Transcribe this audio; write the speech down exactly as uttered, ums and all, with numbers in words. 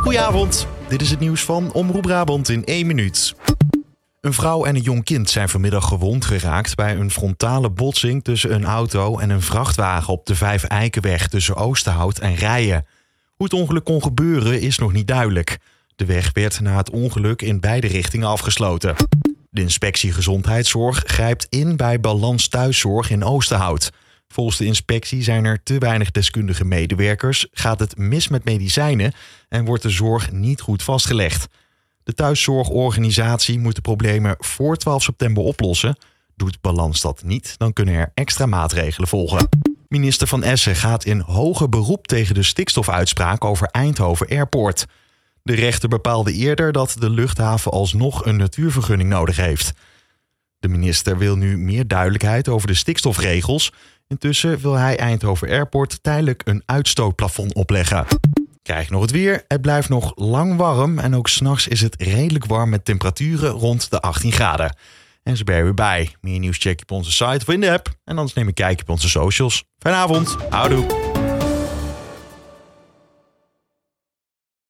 Goedenavond, dit is het nieuws van Omroep Brabant in één minuut. Een vrouw en een jong kind zijn vanmiddag gewond geraakt bij een frontale botsing tussen een auto en een vrachtwagen op de Vijf Eikenweg tussen Oosterhout en Rijen. Hoe het ongeluk kon gebeuren is nog niet duidelijk. De weg werd na het ongeluk in beide richtingen afgesloten. De inspectie Gezondheidszorg grijpt in bij Balans Thuiszorg in Oosterhout. Volgens de inspectie zijn er te weinig deskundige medewerkers, gaat het mis met medicijnen en wordt de zorg niet goed vastgelegd. De thuiszorgorganisatie moet de problemen voor twaalf september oplossen. Doet Balans dat niet, dan kunnen er extra maatregelen volgen. Minister Van Essen gaat in hoger beroep tegen de stikstofuitspraak over Eindhoven Airport. De rechter bepaalde eerder dat de luchthaven alsnog een natuurvergunning nodig heeft. De minister wil nu meer duidelijkheid over de stikstofregels. Intussen wil hij Eindhoven Airport tijdelijk een uitstootplafond opleggen. Krijg je nog het weer. Het blijft nog lang warm en ook 's nachts is het redelijk warm met temperaturen rond de achttien graden. En zo ben je weer bij. Meer nieuws check je op onze site of in de app. En anders neem een kijkje op onze socials. Fijne avond. Houdoe.